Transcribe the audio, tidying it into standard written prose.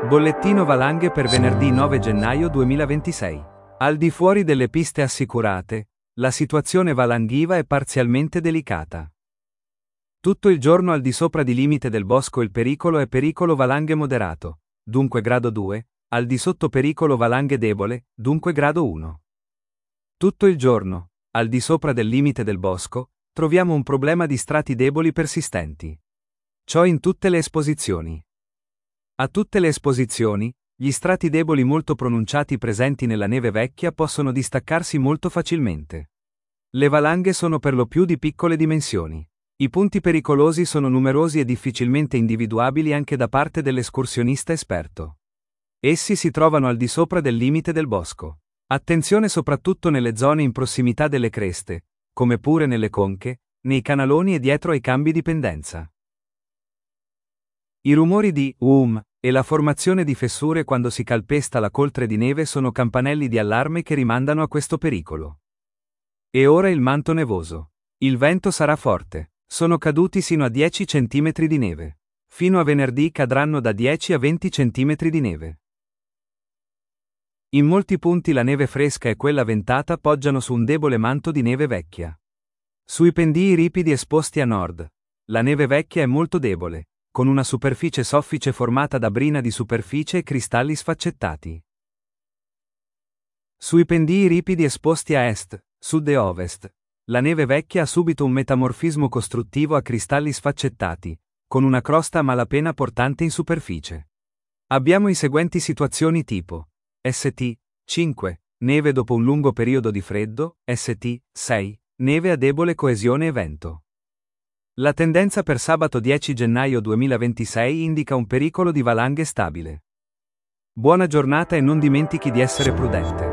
Bollettino valanghe per venerdì 9 gennaio 2026. Al di fuori delle piste assicurate, la situazione valanghiva è parzialmente delicata. Tutto il giorno al di sopra di limite del bosco il pericolo è pericolo valanghe moderato, dunque grado 2, al di sotto pericolo valanghe debole, dunque grado 1. Tutto il giorno, al di sopra del limite del bosco, troviamo un problema di strati deboli persistenti. Ciò in tutte le esposizioni. A tutte le esposizioni, gli strati deboli molto pronunciati presenti nella neve vecchia possono distaccarsi molto facilmente. Le valanghe sono per lo più di piccole dimensioni. I punti pericolosi sono numerosi e difficilmente individuabili anche da parte dell'escursionista esperto. Essi si trovano al di sopra del limite del bosco. Attenzione soprattutto nelle zone in prossimità delle creste, come pure nelle conche, nei canaloni e dietro ai cambi di pendenza. I rumori di e la formazione di fessure quando si calpesta la coltre di neve sono campanelli di allarme che rimandano a questo pericolo. E ora il manto nevoso. Il vento sarà forte. Sono caduti sino a 10 cm di neve. Fino a venerdì cadranno da 10 a 20 cm di neve. In molti punti la neve fresca e quella ventata poggiano su un debole manto di neve vecchia. Sui pendii ripidi esposti a nord, la neve vecchia è molto debole, con una superficie soffice formata da brina di superficie e cristalli sfaccettati. Sui pendii ripidi esposti a est, sud e ovest, la neve vecchia ha subito un metamorfismo costruttivo a cristalli sfaccettati, con una crosta a malapena portante in superficie. Abbiamo i seguenti situazioni tipo: St. 5. Neve dopo un lungo periodo di freddo, St. 6. Neve a debole coesione e vento. La tendenza per sabato 10 gennaio 2026 indica un pericolo di valanghe stabile. Buona giornata e non dimentichi di essere prudente.